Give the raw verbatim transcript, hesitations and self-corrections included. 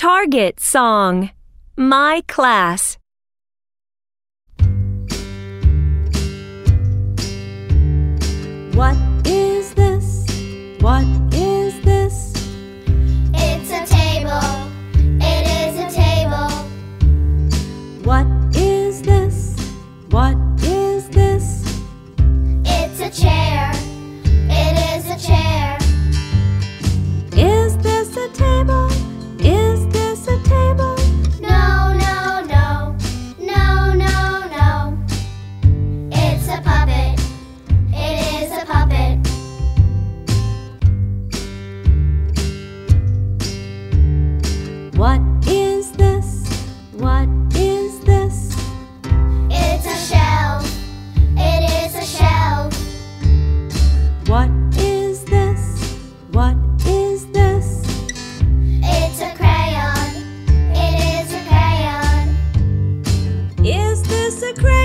Target song. My class. What is this? What is this? It's a table. It is a table. What is this? What is this? It's a chair. It is a chair. Is this a table? Is this a table? No, no, no. No, no, no. It's a puppet. It is a puppet. What is this? What is this? It's a shelf. It is a shelf. What is this? What is this? It's a crayon. It is a crayon. Is this a crayon?